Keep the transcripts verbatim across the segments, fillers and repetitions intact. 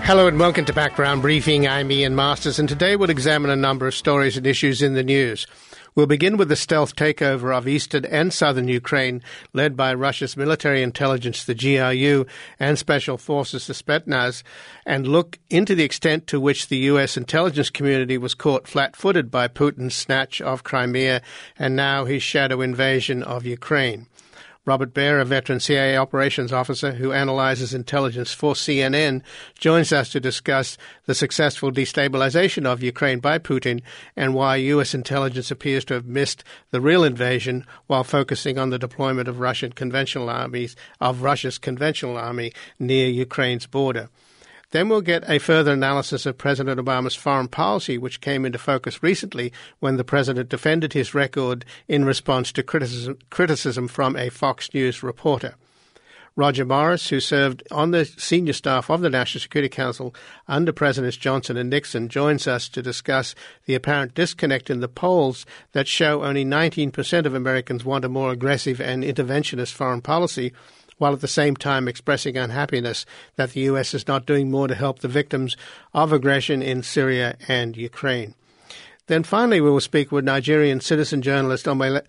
Hello and welcome to Background Briefing. I'm Ian Masters, and today we'll examine a number of stories and issues in the news. We'll begin with the stealth takeover of eastern and southern Ukraine, led by Russia's military intelligence, the G R U, and special forces, the Spetsnaz, and look into the extent to which the U S intelligence community was caught flat-footed by Putin's snatch of Crimea and now his shadow invasion of Ukraine. Robert Baer, a veteran C I A operations officer who analyzes intelligence for C N N, joins us to discuss the successful destabilization of Ukraine by Putin and why U S intelligence appears to have missed the real invasion while focusing on the deployment of Russian conventional armies, of Russia's conventional army near Ukraine's border. Then we'll get a further analysis of President Obama's foreign policy, which came into focus recently when the president defended his record in response to criticism, criticism from a Fox News reporter. Roger Morris, who served on the senior staff of the National Security Council under Presidents Johnson and Nixon, joins us to discuss the apparent disconnect in the polls that show only nineteen percent of Americans want a more aggressive and interventionist foreign policy, while at the same time expressing unhappiness that the U S is not doing more to help the victims of aggression in Syria and Ukraine. Then finally we will speak with Nigerian citizen journalist Omoyele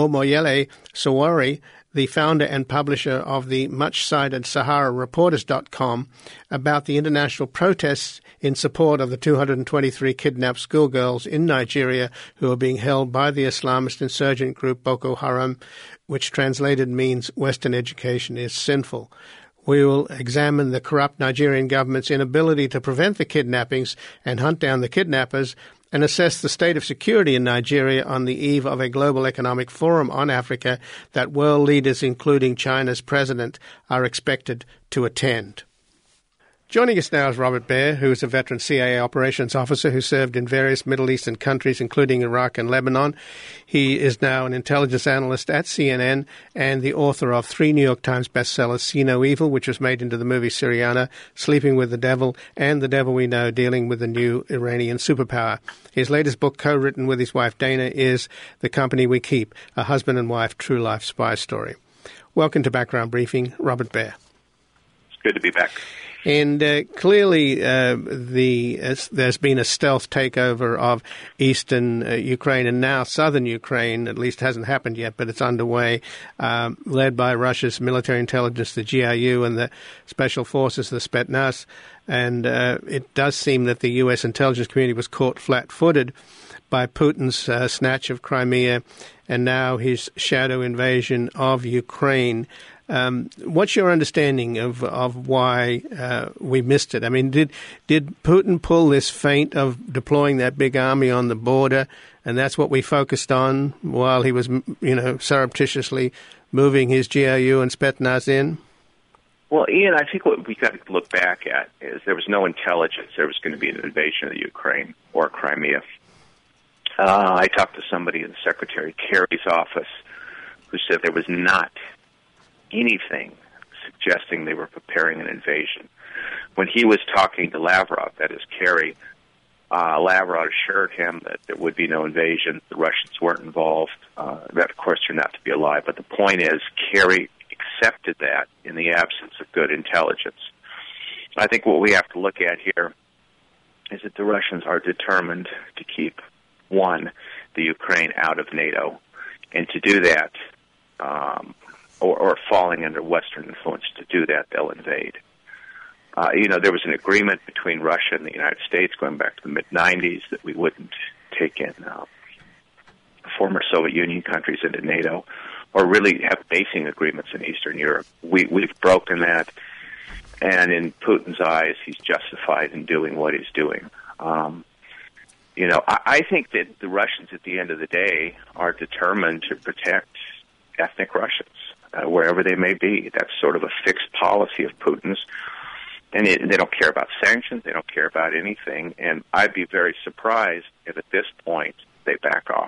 Sowore, the founder and publisher of the much-cited Sahara Reporters dot com, about the international protests in support of the two hundred twenty-three kidnapped schoolgirls in Nigeria who are being held by the Islamist insurgent group Boko Haram, which translated means Western education is sinful. We will examine the corrupt Nigerian government's inability to prevent the kidnappings and hunt down the kidnappers, and assess the state of security in Nigeria on the eve of a global economic forum on Africa that world leaders, including China's president, are expected to attend. Joining us now is Robert Baer, who is a veteran C I A operations officer who served in various Middle Eastern countries, including Iraq and Lebanon. He is now an intelligence analyst at C N N and the author of three New York Times bestsellers, See No Evil, which was made into the movie Syriana, Sleeping with the Devil, and The Devil We Know, dealing with the new Iranian superpower. His latest book, co-written with his wife Dana, is The Company We Keep, a husband and wife true life spy story. Welcome to Background Briefing, Robert Baer. It's good to be back. And uh, clearly uh, the uh, there's been a stealth takeover of eastern uh, Ukraine and now southern Ukraine. At least hasn't happened yet, but it's underway, um, led by Russia's military intelligence, the G R U, and the special forces, the Spetsnaz. And uh, it does seem that the U S intelligence community was caught flat-footed by Putin's uh, snatch of Crimea and now his shadow invasion of Ukraine. Um, what's your understanding of of why uh, we missed it? I mean, did did Putin pull this feint of deploying that big army on the border, and that's what we focused on while he was, you know, surreptitiously moving his G R U and Spetsnaz in? Well, Ian, I think what we got to look back at is there was no intelligence there was going to be an invasion of the Ukraine or Crimea. Uh, I talked to somebody in Secretary Kerry's office who said there was not anything suggesting they were preparing an invasion. When he was talking to Lavrov, that is Kerry, uh, Lavrov assured him that there would be no invasion. The Russians weren't involved. Uh, that, of course, turned out to be a lie. But the point is, Kerry accepted that in the absence of good intelligence. I think what we have to look at here is that the Russians are determined to keep, one, the Ukraine out of NATO, and to do that, um, Or, or falling under Western influence. To do that, they'll invade. Uh, you know, there was an agreement between Russia and the United States going back to the mid nineties that we wouldn't take in uh, former Soviet Union countries into NATO or really have basing agreements in Eastern Europe. We, we've broken that, and in Putin's eyes, he's justified in doing what he's doing. Um, you know, I, I think that the Russians, at the end of the day, are determined to protect ethnic Russians. Uh, wherever they may be. That's sort of a fixed policy of Putin's. And it, they don't care about sanctions. They don't care about anything. And I'd be very surprised if at this point they back off.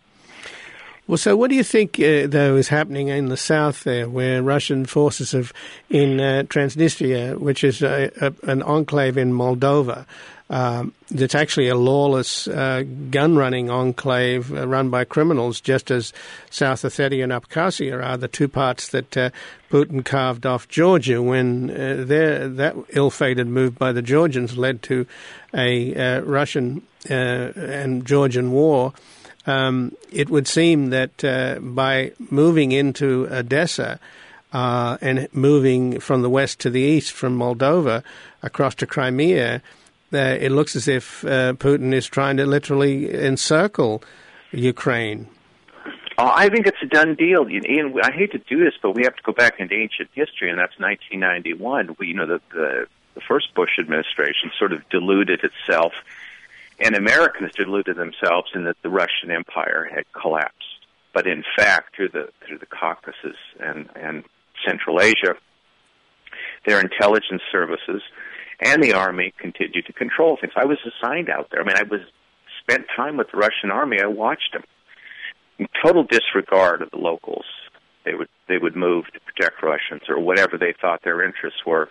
Well, so what do you think, uh, though, is happening in the south there, where Russian forces have, in uh, Transnistria, which is a, a, an enclave in Moldova, um, that's actually a lawless uh, gun-running enclave uh, run by criminals, just as South Ossetia and Abkhazia are the two parts that uh, Putin carved off Georgia when uh, that ill-fated move by the Georgians led to a uh, Russian uh, and Georgian war. Um, it would seem that uh, by moving into Odessa uh, and moving from the west to the east, from Moldova across to Crimea, uh, it looks as if uh, Putin is trying to literally encircle Ukraine. Oh, I think it's a done deal. Ian, I hate to do this, but we have to go back into ancient history, and that's nineteen ninety-one. We, you know, the, the, the first Bush administration sort of deluded itself, and Americans deluded themselves in that the Russian Empire had collapsed. But in fact, through the through the Caucasus and, and Central Asia, their intelligence services and the army continued to control things. I was assigned out there. I mean, I was spent time with the Russian army. I watched them. In total disregard of the locals. They would they would move to protect Russians or whatever they thought their interests were.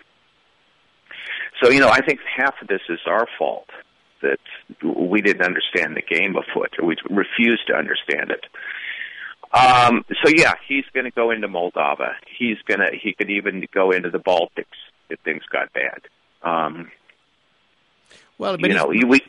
So, you know, I think half of this is our fault, that we didn't understand the game afoot, or we refused to understand it. Um, so, yeah, he's going to go into Moldova. He's going to he could even go into the Baltics if things got bad. Um, well, but you know, we.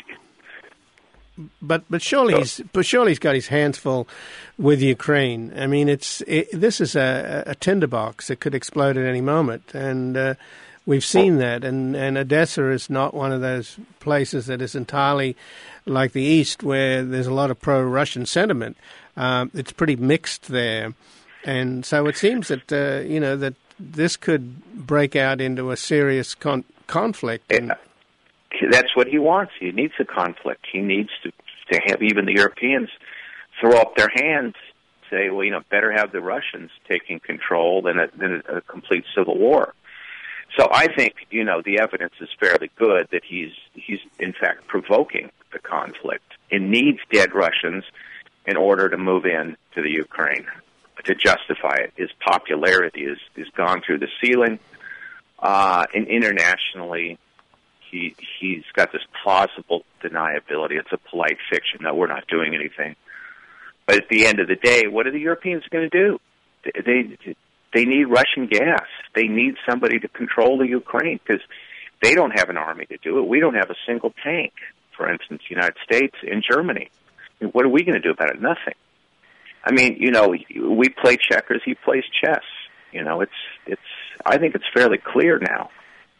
But but surely he's but surely he's got his hands full with Ukraine. I mean, it's it, this is a, a tinderbox that could explode at any moment, and uh, we've seen that. And, and Odessa is not one of those places that is entirely like the East, where there's a lot of pro-Russian sentiment. Um, it's pretty mixed there, and so it seems that uh, you know that this could break out into a serious con- conflict. And, that's what he wants. He needs a conflict. He needs to, to have even the Europeans throw up their hands, say, well, you know, better have the Russians taking control than a, than a complete civil war. So I think, you know, the evidence is fairly good that he's, he's in fact, provoking the conflict and needs dead Russians in order to move in to the Ukraine, to justify it. His popularity is, is gone through the ceiling, uh, and internationally, He, he's got this plausible deniability. It's a polite fiction. No, we're not doing anything. But at the end of the day, what are the Europeans going to do? They they need Russian gas. They need somebody to control the Ukraine because they don't have an army to do it. We don't have a single tank, for instance, the United States and Germany. What are we going to do about it? Nothing. I mean, you know, we play checkers. He plays chess. You know, it's it's. I think it's fairly clear now.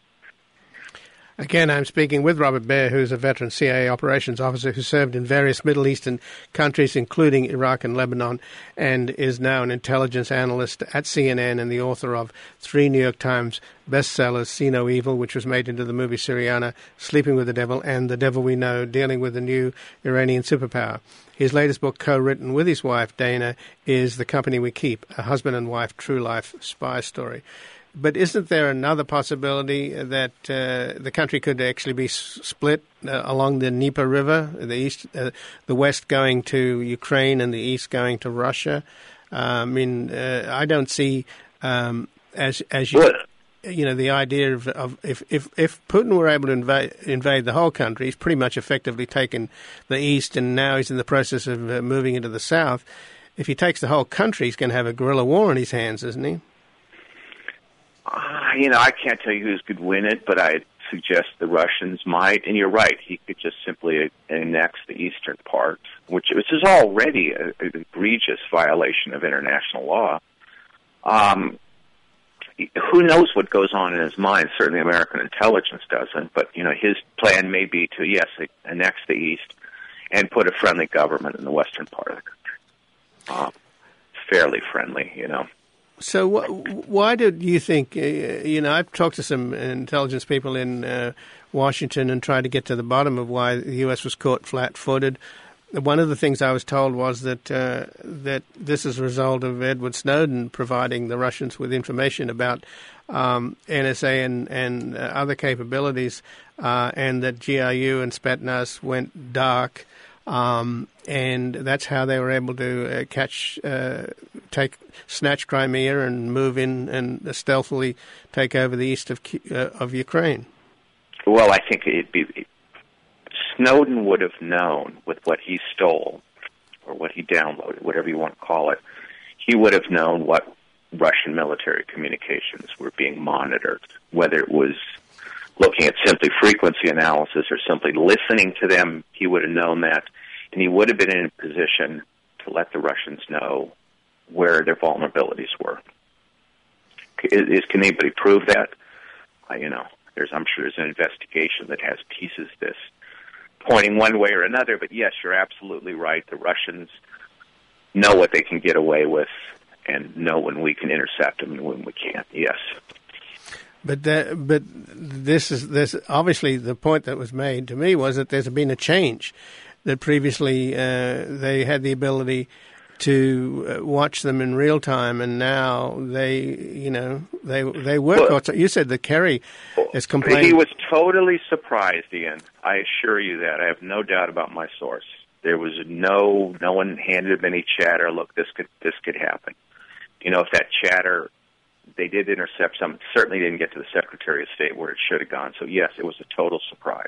Again, I'm speaking with Robert Baer, who's a veteran C I A operations officer who served in various Middle Eastern countries, including Iraq and Lebanon, and is now an intelligence analyst at C N N and the author of three New York Times bestsellers, See No Evil, which was made into the movie Syriana, Sleeping with the Devil, and The Devil We Know, dealing with the new Iranian superpower. His latest book, co-written with his wife, Dana, is The Company We Keep, a husband and wife true life spy story. But isn't there another possibility that uh, the country could actually be s- split uh, along the Dnieper River, the east, uh, the west going to Ukraine and the east going to Russia? Uh, I mean, uh, I don't see um, as as you what? you know the idea of, of if, if if Putin were able to invade invade the whole country, he's pretty much effectively taken the east, and now he's in the process of uh, moving into the south. If he takes the whole country, he's going to have a guerrilla war on his hands, isn't he? Uh, you know, I can't tell you who could win it, but I'd suggest the Russians might. And you're right, he could just simply annex the eastern part, which, which is already an egregious violation of international law. Um, who knows what goes on in his mind? Certainly American intelligence doesn't, but, you know, his plan may be to, yes, annex the east and put a friendly government in the western part of the country. Um, fairly friendly, you know. So wh- why did you think, uh, you know, I've talked to some intelligence people in uh, Washington and tried to get to the bottom of why the U S was caught flat-footed. One of the things I was told was that uh, that this is a result of Edward Snowden providing the Russians with information about um, N S A and, and uh, other capabilities, uh, and that G R U and Spetsnaz went dark. Um, and that's how they were able to uh, catch, uh, take, snatch Crimea and move in and stealthily take over the east of uh, of Ukraine. Well, I think it'd be Snowden would have known with what he stole, or what he downloaded, whatever you want to call it, he would have known what Russian military communications were being monitored, whether it was looking at simply frequency analysis or simply listening to them. He would have known that, and he would have been in a position to let the Russians know where their vulnerabilities were. Is, can anybody prove that? Uh, you know, there's, I'm sure there's an investigation that has pieces of this pointing one way or another, but yes, you're absolutely right. The Russians know what they can get away with and know when we can intercept them and when we can't, yes. But that, but this is this obviously the point that was made to me was that there's been a change, that previously uh, they had the ability to uh, watch them in real time, and now they, you know, they they work. Well, you said that Kerry is complaining. He was totally surprised, Ian. I assure you that. I have no doubt about my source. There was no no one handed him any chatter. Look, this could this could happen. You know, if that chatter, they did intercept some. Certainly didn't get to the Secretary of State where it should have gone. So yes, it was a total surprise.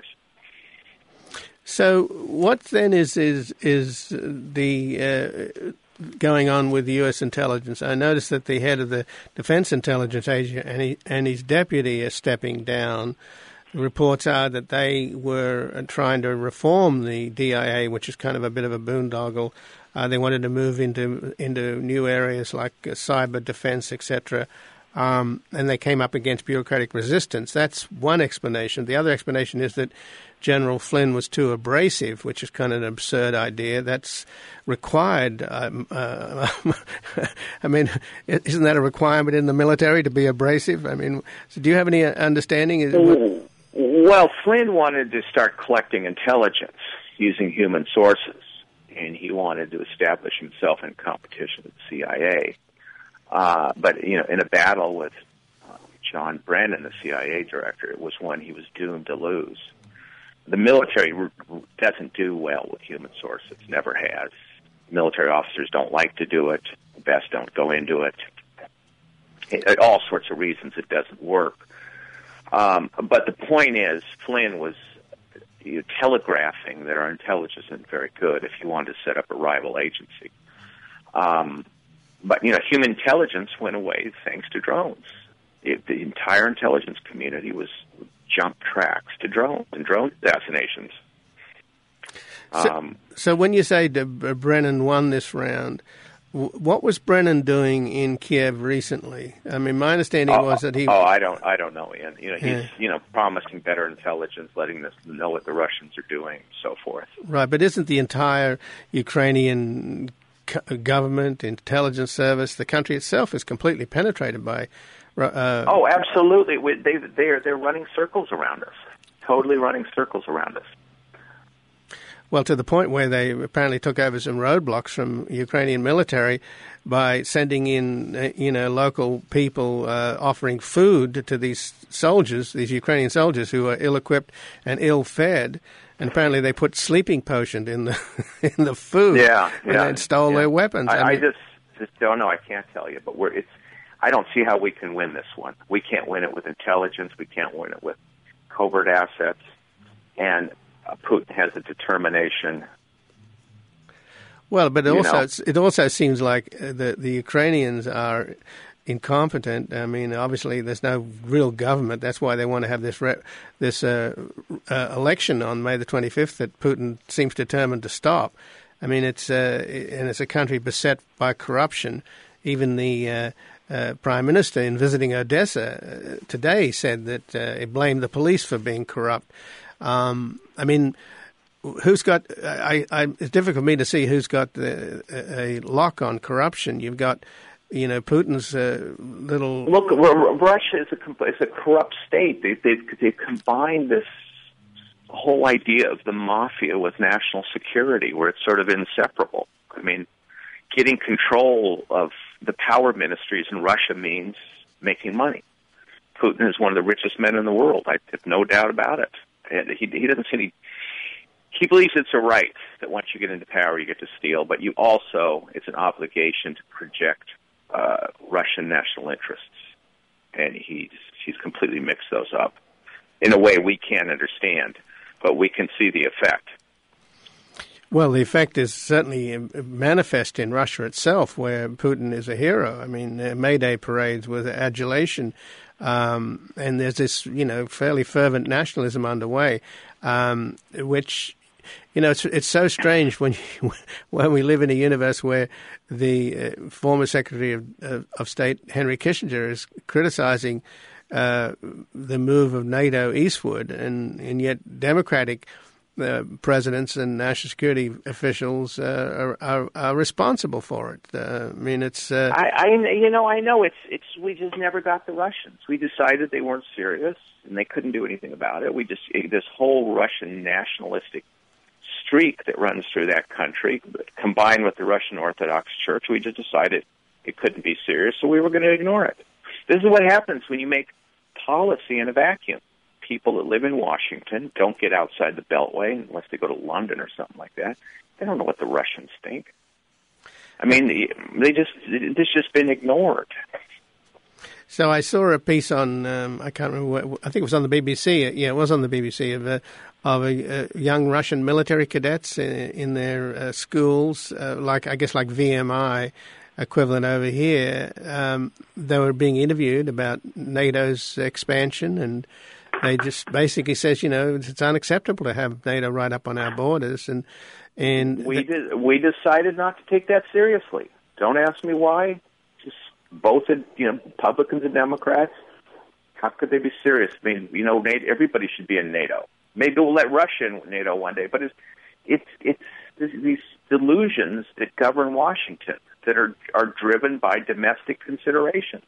So what then is is is the uh, going on with the U S intelligence? I noticed that the head of the Defense Intelligence Agency and, he, and his deputy are stepping down. Reports are that they were trying to reform the D I A, which is kind of a bit of a boondoggle. Uh, they wanted to move into into new areas like uh, cyber defense, et cetera. Um, and they came up against bureaucratic resistance. That's one explanation. The other explanation is that General Flynn was too abrasive, which is kind of an absurd idea. That's required. Um, uh, I mean, isn't that a requirement in the military to be abrasive? I mean, so do you have any understanding? Well, Flynn wanted to start collecting intelligence using human sources, and he wanted to establish himself in competition with the C I A. Uh, but, you know, in a battle with uh, John Brennan, the C I A director, it was one he was doomed to lose. The military r- doesn't do well with human sources, never has. Military officers don't like to do it. The best don't go into it. it, it all sorts of reasons it doesn't work. Um, but the point is, Flynn was you know, telegraphing that our intelligence isn't very good if he wanted to set up a rival agency. Um, but, you know, human intelligence went away thanks to drones. It, the entire intelligence community was jump tracks to drones and drone assassinations. So, um, so when you say the, uh, Brennan won this round, what was Brennan doing in Kiev recently? I mean, my understanding oh, was that he. Oh, I don't, I don't know, Ian. You know, he's yeah. you know promising better intelligence, letting us know what the Russians are doing, and so forth. Right, but isn't the entire Ukrainian government, intelligence service, the country itself is completely penetrated by? Uh, oh, absolutely. We, they they're they're running circles around us, totally running circles around us. Well, to the point where they apparently took over some roadblocks from Ukrainian military by sending in, uh, you know, local people uh, offering food to these soldiers, these Ukrainian soldiers who are ill-equipped and ill-fed. And apparently they put sleeping potion in the in the food. Yeah, and yeah, then stole yeah. their weapons. I, I, mean, I just just don't know. I can't tell you, but we're it's. I don't see how we can win this one. We can't win it with intelligence. We can't win it with covert assets, and uh, Putin has a determination. Well, but it also know. it also seems like the the Ukrainians are incompetent. I mean, obviously, there's no real government. That's why they want to have this re- this uh, uh, election on May the twenty-fifth that Putin seems determined to stop. I mean, it's uh, and it's a country beset by corruption. Even the uh, uh, Prime Minister, in visiting Odessa uh, today, said that uh, he blamed the police for being corrupt. Um, I mean, who's got? I, I, it's difficult for me to see who's got the, a, a lock on corruption. You've got, you know, Putin's uh, little. Look, Russia is a is a corrupt state. They they they combine this whole idea of the mafia with national security, where it's sort of inseparable. I mean, getting control of the power ministries in Russia means making money. Putin is one of the richest men in the world. I have no doubt about it. And he he doesn't see any. He believes it's a right that once you get into power, you get to steal, but you also, it's an obligation to project uh, Russian national interests. And he's he's completely mixed those up in a way we can't understand. but we can see the effect. Well, the effect is certainly manifest in Russia itself, where Putin is a hero. I mean, uh, May Day parades with adulation, um, and there's this, you know, fairly fervent nationalism underway, um, which, you know, it's it's so strange when you, when we live in a universe where the uh, former Secretary of, of, of State Henry Kissinger is criticizing uh, the move of NATO eastward, and, and yet Democratic Uh, presidents and national security officials uh, are, are, are responsible for it. Uh, I mean, it's. Uh, I, I, you know, I know it's. It's. We just never got the Russians. We decided they weren't serious and they couldn't do anything about it. We just this whole Russian nationalistic streak that runs through that country, combined with the Russian Orthodox Church, we just decided it couldn't be serious, so we were going to ignore it. This is what happens when you make policy in a vacuum. People that live in Washington don't get outside the Beltway unless they go to London or something like that. They don't know what the Russians think. I mean, they just it's just been ignored. So I saw a piece on um, I can't remember what, I think it was on the B B C. Yeah, it was on the B B C of a, of a, a young Russian military cadets in, in their uh, schools, uh, like I guess like V M I equivalent over here. Um, they were being interviewed about NATO's expansion, and they just basically says, you know, it's unacceptable to have NATO right up on our borders, and and we did, we decided not to take that seriously. Don't ask me why. Just both, you know, Republicans and Democrats. How could they be serious? I mean, you know, NATO, everybody should be in NATO. Maybe we'll let Russia in NATO one day, but it's it's it's these delusions that govern Washington that are are driven by domestic considerations.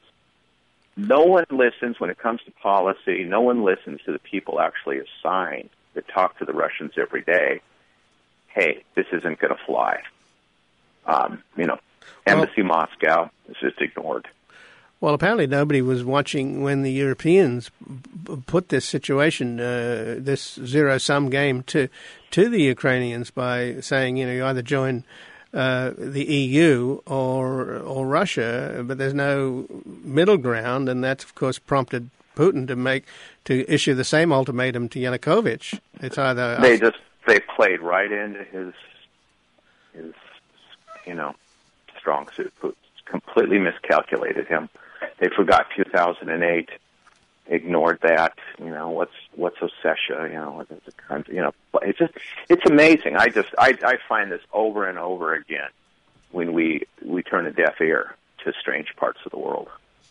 No one listens when it comes to policy. No one listens to the people actually assigned that talk to the Russians every day. Hey, this isn't going to fly. Um, you know, Embassy well, Moscow is just ignored. Well, apparently nobody was watching when the Europeans put this situation, uh, this zero-sum game to to the Ukrainians by saying, you know, you either join Uh, the E U or or Russia, but there's no middle ground, and that's of course prompted Putin to make to issue the same ultimatum to Yanukovych. It's either they just they played right into his his you know strong suit. Putin completely miscalculated him. They forgot two thousand eight, ignored that. You know what's what's Ossetia? You know what's the country? You know it's just it's amazing. I just I I find this over and over again when we we turn a deaf ear to strange parts of the world.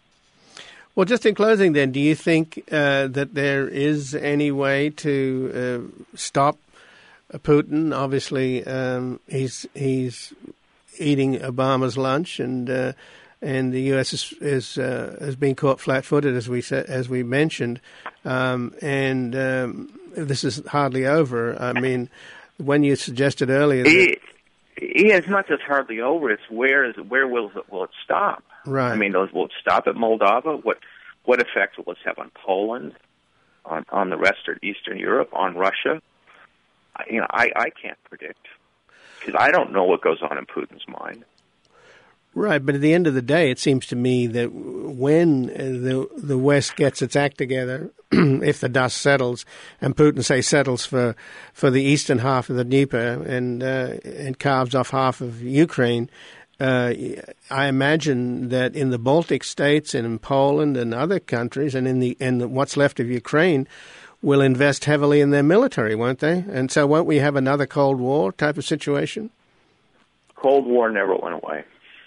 Well, just in closing, then, do you think uh, that there is any way to uh, stop Putin? Obviously, um, he's he's eating Obama's lunch, and. Uh, And the U S is, is uh, has been caught flat-footed, as we said, as we mentioned, um, and um, this is hardly over. I mean, when you suggested earlier, that yeah, it's not just hardly over; it's where is where will it, will it stop? Right. I mean, will it stop at Moldova? What what effect will this have on Poland, on on the rest of Eastern Europe, on Russia? You know, I, I can't predict because I don't know what goes on in Putin's mind. Right, but at the end of the day, it seems to me that when the the West gets its act together, if the dust settles, and Putin, say, settles for, for the eastern half of the Dnieper and uh, and carves off half of Ukraine, uh, I imagine that in the Baltic states and in Poland and other countries and in the and what's left of Ukraine will invest heavily in their military, won't they? And so won't we have another Cold War type of situation? Cold War never went away.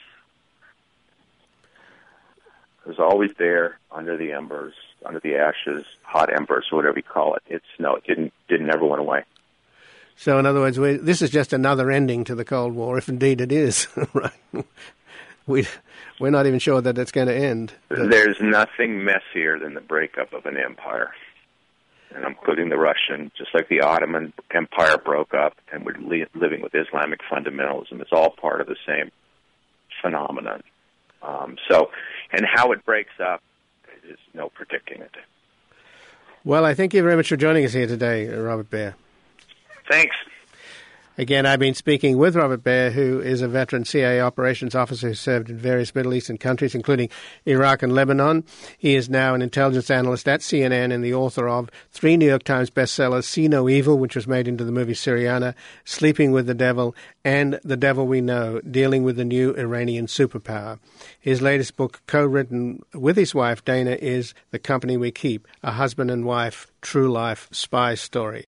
It was always there under the embers, under the ashes, hot embers, whatever you call it. It's no, it didn't didn't ever went away. So, in other words, we, this is just another ending to the Cold War, if indeed it is. Right? We we're not even sure that it's going to end. There's nothing messier than the breakup of an empire, and I'm including the Russian, just like the Ottoman Empire broke up, and we're li- living with Islamic fundamentalism. It's all part of the same phenomenon. Um, so, and how it breaks up, there's no predicting it. Well, I thank you very much for joining us here today, Robert Baer. Thanks. Again, I've been speaking with Robert Baer, who is a veteran C I A operations officer who served in various Middle Eastern countries, including Iraq and Lebanon. He is now an intelligence analyst at C N N and the author of three New York Times bestsellers, See No Evil, which was made into the movie Syriana, Sleeping with the Devil, and The Devil We Know, dealing with the new Iranian superpower. His latest book, co-written with his wife, Dana, is The Company We Keep, a husband and wife, true life spy story.